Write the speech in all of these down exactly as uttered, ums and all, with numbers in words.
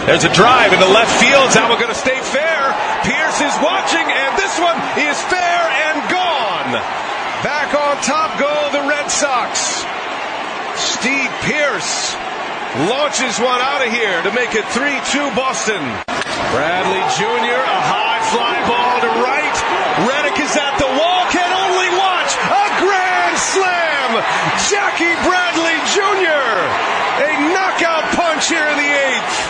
There's a drive in the left field. Now we're going to stay fair. Pierce is watching, and this one is fair and gone. Back on top go the Red Sox. Steve Pierce launches one out of here to make it three two Boston. Bradley Junior, a high fly ball to right. Reddick is at the wall, can only watch. A grand slam. Jackie Bradley Junior A knockout punch here in the eighth.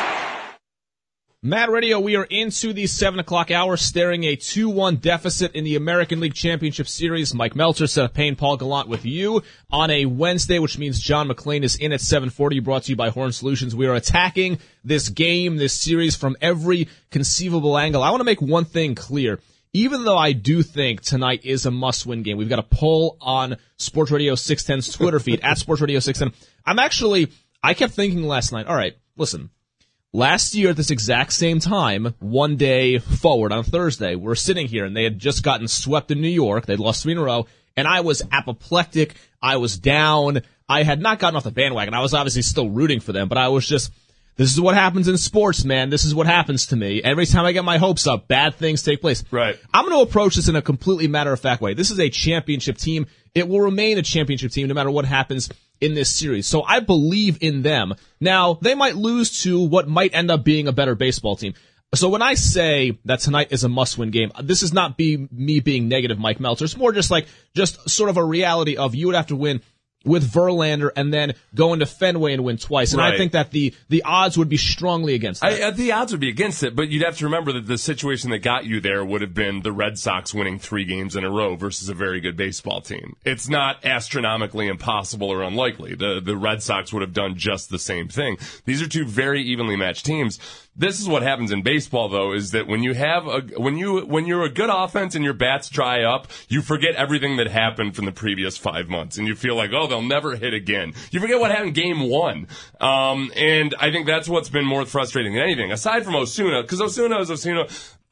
Mad Radio, we are into the seven o'clock hour, staring a two one deficit in the American League Championship Series. Mike Meltzer, Seth Payne, Paul Gallant with you on a Wednesday, which means John McClain is in at seven forty, brought to you by Horn Solutions. We are attacking this game, this series, from every conceivable angle. I want to make one thing clear. Even though I do think tonight is a must-win game, we've got a poll on Sports Radio six ten's Twitter feed, at Sports Radio six ten. I'm actually, I kept thinking last night, all right, listen. Last year at this exact same time, one day forward on Thursday, we're sitting here and they had just gotten swept in New York. They'd lost three in a row, and I was apoplectic. I was down. I had not gotten off the bandwagon. I was obviously still rooting for them, but I was just, this is what happens in sports, man. This is what happens to me. Every time I get my hopes up, bad things take place. Right. I'm going to approach this in a completely matter-of-fact way. This is a championship team. It will remain a championship team no matter what happens in this series. So I believe in them. Now, they might lose to what might end up being a better baseball team. So when I say that tonight is a must-win game, this is not be me being negative, Mike Meltzer. It's more just like, just sort of a reality of you would have to win with Verlander and then go into Fenway and win twice. And right. I think that the, the odds would be strongly against that. I, the odds would be against it, but you'd have to remember that the situation that got you there would have been the Red Sox winning three games in a row versus a very good baseball team. It's not astronomically impossible or unlikely. The, the Red Sox would have done just the same thing. These are two very evenly matched teams. This is what happens in baseball, though, is that when you have a, when you, when you're a good offense and your bats dry up, you forget everything that happened from the previous five months. And you feel like, oh, they'll never hit again. You forget what happened game one. Um, and I think that's what's been more frustrating than anything. Aside from Osuna, because Osuna is Osuna.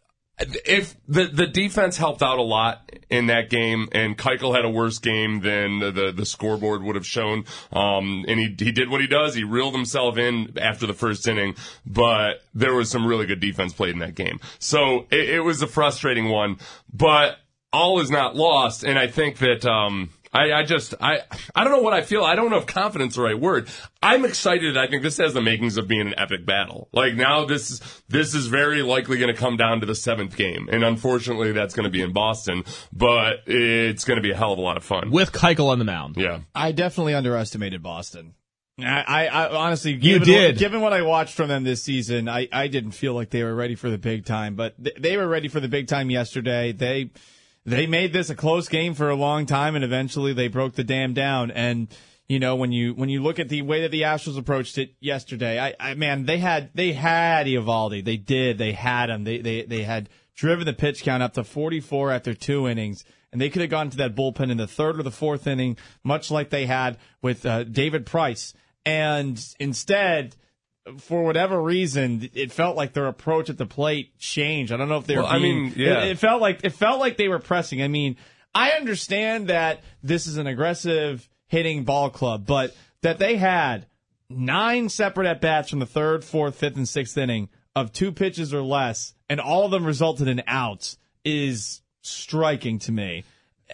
If the, the defense helped out a lot in that game, and Keuchel had a worse game than the, the, the scoreboard would have shown, um, and he, he did what he does. He reeled himself in after the first inning, but there was some really good defense played in that game. So it, it was a frustrating one, but all is not lost, and I think that, um, I, I just, I, I don't know what I feel. I don't know if confidence is the right word. I'm excited. I think this has the makings of being an epic battle. Like now this, this is very likely going to come down to the seventh game. And unfortunately that's going to be in Boston, but it's going to be a hell of a lot of fun. With Keuchel on the mound. Yeah. I definitely underestimated Boston. I, I, I honestly, you given did. What, given what I watched from them this season, I, I didn't feel like they were ready for the big time, but th- they were ready for the big time yesterday. They, They made this a close game for a long time, and eventually they broke the dam down. And you know, when you when you look at the way that the Astros approached it yesterday, I, I man, they had they had Eovaldi, they did, they had him, they they they had driven the pitch count up to forty-four after two innings, and they could have gone to that bullpen in the third or the fourth inning, much like they had with uh, David Price, and instead, for whatever reason, it felt like their approach at the plate changed. I don't know if they were well, being, I mean, yeah. it, it felt like, it felt like they were pressing. I mean, I understand that this is an aggressive hitting ball club, but that they had nine separate at-bats from the third, fourth, fifth, and sixth inning of two pitches or less, and all of them resulted in outs is striking to me.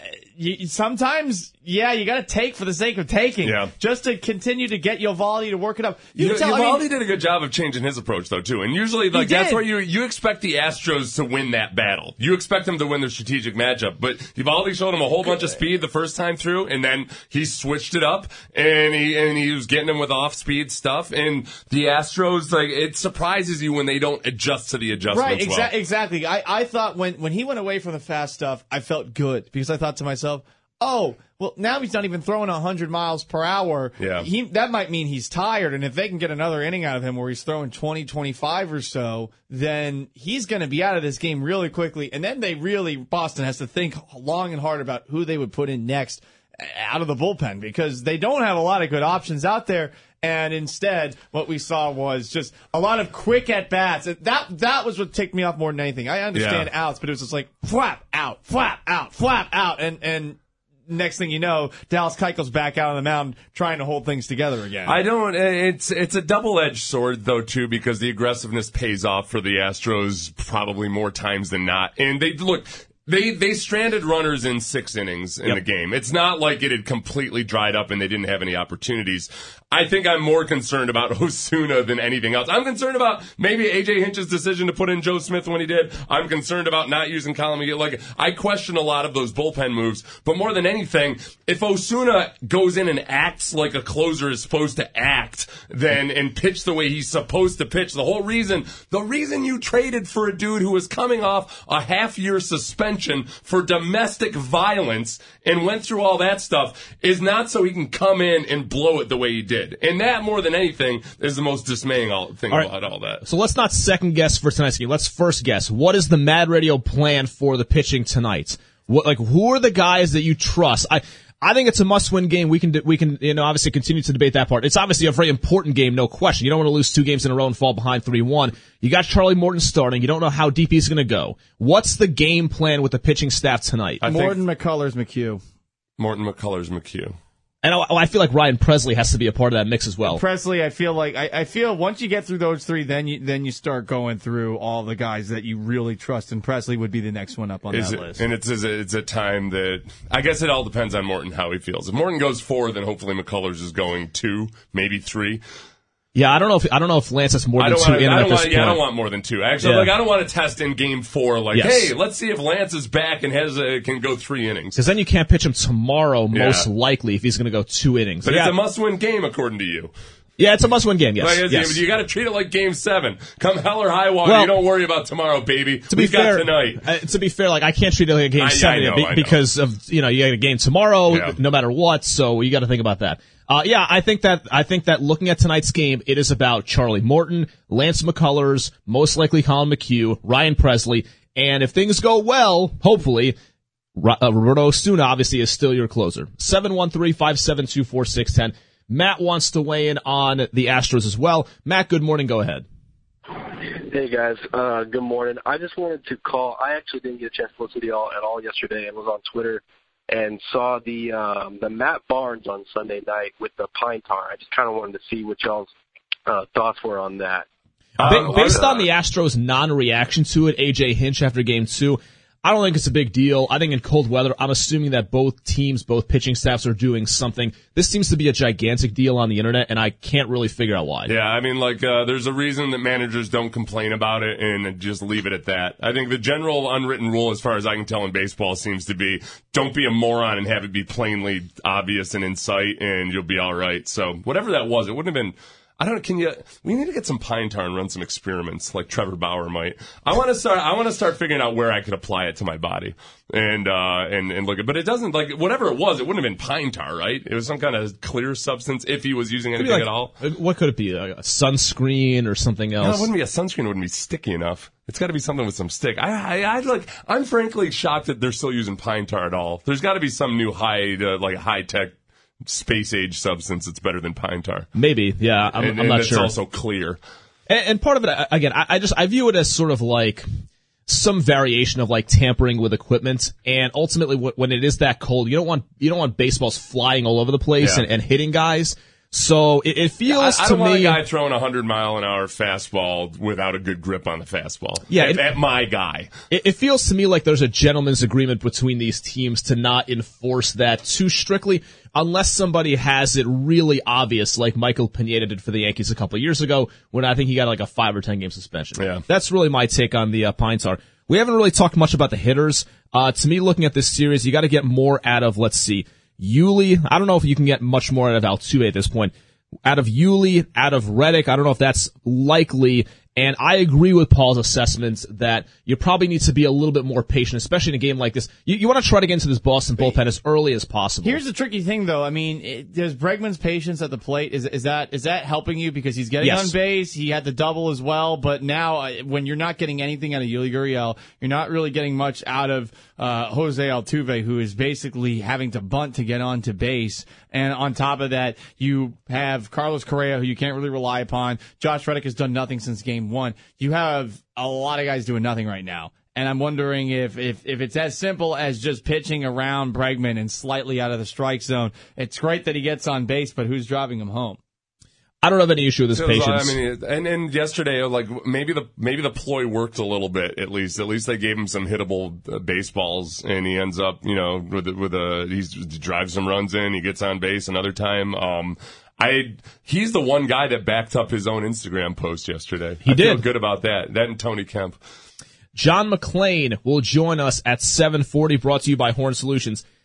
You, sometimes, yeah, you got to take for the sake of taking, yeah. just to continue to get Eovaldi to work it up. You, You tell, Eovaldi I mean, did a good job of changing his approach, though, too. And usually, like that's did. where you you expect the Astros to win that battle. You expect them to win their strategic matchup. But Eovaldi showed him a whole bunch of speed the first time through, and then he switched it up, and he and he was getting them with off-speed stuff. And the Astros, like, it surprises you when they don't adjust to the adjustments. Right, exa- well. exactly. I, I thought when, when he went away from the fast stuff, I felt good because I thought to myself, oh, well, now he's not even throwing one hundred miles per hour. Yeah. He, that might mean he's tired, and if they can get another inning out of him where he's throwing twenty, twenty-five or so, then he's going to be out of this game really quickly. And then they really, Boston has to think long and hard about who they would put in next out of the bullpen because they don't have a lot of good options out there. And instead, what we saw was just a lot of quick at-bats. That that was what ticked me off more than anything. I understand yeah. outs, but it was just like, flap, out, flap, out, flap, out. And, and next thing you know, Dallas Keuchel's back out on the mound trying to hold things together again. I don't. It's it's a double-edged sword though too, because the aggressiveness pays off for the Astros probably more times than not. And they look. They they stranded runners in six innings in Yep. the game. It's not like it had completely dried up and they didn't have any opportunities. I think I'm more concerned about Osuna than anything else. I'm concerned about maybe A J Hinch's decision to put in Joe Smith when he did. I'm concerned about not using Colin McHugh. Like, I question a lot of those bullpen moves. But more than anything, if Osuna goes in and acts like a closer is supposed to act, then and pitch the way he's supposed to pitch, the whole reason, the reason you traded for a dude who was coming off a half-year suspension for domestic violence and went through all that stuff is not so he can come in and blow it the way he did. And that, more than anything, is the most dismaying all, thing all right. about all that. So let's not second guess for tonight's game. Let's first guess. What is the Mad Radio plan for the pitching tonight? What, like, who are the guys that you trust? I, I think it's a must-win game. We can, we can, you know, obviously continue to debate that part. It's obviously a very important game, no question. You don't want to lose two games in a row and fall behind three one. You got Charlie Morton starting. You don't know how deep he's going to go. What's the game plan with the pitching staff tonight? I Morton, McCullers, McHugh. Morton, McCullers, McHugh. And I, I feel like Ryan Presley has to be a part of that mix as well. Presley, I feel like I, I feel once you get through those three, then you then you start going through all the guys that you really trust, and Presley would be the next one up on Is that it, list. And it's it's a, it's a time that I guess it all depends on Morton how he feels. If Morton goes four, then hopefully McCullers is going two, maybe three. Yeah, I don't know if I don't know if Lance has more I than don't two want, in I at don't this want, point. yeah, I don't want more than two. Actually, Yeah. like I don't want to test in game four. Like, Yes. hey, let's see if Lance is back and has a, can go three innings. Because then you can't pitch him tomorrow, most Yeah. likely, if he's going to go two innings. But yeah. it's a must-win game, according to you. Yeah, it's a must-win game. Yes, Like, yes. You got to treat it like Game Seven. Come hell or high water, Well, you don't worry about tomorrow, baby. To be We've fair, got tonight. Uh, to be fair, like I can't treat it like a game I- I seven know, be- I know. because of you know you got a game tomorrow, Yeah. no matter what. So you got to think about that. Uh, yeah, I think that I think that looking at tonight's game, it is about Charlie Morton, Lance McCullers, most likely Colin McHugh, Ryan Presley, and if things go well, hopefully, Ro- uh, Roberto Osuna obviously is still your closer. seven one three, five seven two, four six one zero. Matt wants to weigh in on the Astros as well. Matt, good morning. Go ahead. Hey, guys. Uh, good morning. I just wanted to call. I actually didn't get a chance to listen to y'all at all yesterday and was on Twitter and saw the um, the Matt Barnes on Sunday night with the Pine Tar. I just kind of wanted to see what y'all's uh, thoughts were on that. Ba- based on the Astros' non-reaction to it, A J Hinch after game two, I don't think it's a big deal. I think in cold weather, I'm assuming that both teams, both pitching staffs are doing something. This seems to be a gigantic deal on the internet, and I can't really figure out why. Yeah, I mean, like, uh, there's a reason that managers don't complain about it and just leave it at that. I think the general unwritten rule, as far as I can tell in baseball, seems to be don't be a moron and have it be plainly obvious and in sight, and you'll be all right. So whatever that was, it wouldn't have been... I don't know. Can you? We need to get some pine tar and run some experiments, like Trevor Bauer might. I want to start. I want to start figuring out where I could apply it to my body, and uh, and and look at. But it doesn't like whatever it was. It wouldn't have been pine tar, right? It was some kind of clear substance. If he was using anything Like, at all, what could it be? Like a sunscreen or something no, else? it wouldn't be a sunscreen. It wouldn't be sticky enough. It's got to be something with some stick. I, I, I like. I'm frankly shocked that they're still using pine tar at all. There's got to be some new high, uh, like high tech. Space age substance that's better than pine tar. Maybe, yeah. I'm, and, I'm not and sure. It's also clear. And, and part of it, again, I, I just I view it as sort of like some variation of like tampering with equipment. And ultimately, when it is that cold, you don't want you don't want baseballs flying all over the place Yeah. and, and hitting guys. So it, it feels I, I to don't me. want a guy throwing a hundred mile an hour fastball without a good grip on the fastball. Yeah, at, it- at my guy. It, it feels to me like there's a gentleman's agreement between these teams to not enforce that too strictly unless somebody has it really obvious, like Michael Pineda did for the Yankees a couple of years ago when I think he got like a five or ten game suspension. Yeah. That's really my take on the uh, Pine Tar. We haven't really talked much about the hitters. Uh, to me, looking at this series, you got to get more out of, let's see, Yuli. I don't know if you can get much more out of Altuve at this point. Out of Yuli, out of Reddick, I don't know if that's likely. And I agree with Paul's assessment that you probably need to be a little bit more patient, especially in a game like this. You, you want to try to get into this Boston bullpen as early as possible. Here's the tricky thing, though. I mean, it, there's Bregman's patience at the plate. Is is that is that helping you because he's getting Yes. on base? He had the double as well, but now uh, when you're not getting anything out of Yuli Gurriel, you're not really getting much out of uh, Jose Altuve, who is basically having to bunt to get onto base. And on top of that, you have Carlos Correa, who you can't really rely upon. Josh Reddick has done nothing since game one. You have a lot of guys doing nothing right now. And I'm wondering if, if, if it's as simple as just pitching around Bregman and slightly out of the strike zone. It's great that he gets on base, but who's driving him home? I don't have any issue with his patience. I mean, and, and yesterday, like maybe the maybe the ploy worked a little bit at least. At least they gave him some hittable uh, baseballs, and he ends up, you know, with with a he drives some runs in, he gets on base another time. Um, I he's the one guy that backed up his own Instagram post yesterday. He I did. feel good about that. That and Tony Kemp. John McClain will join us at seven forty, brought to you by Horn Solutions.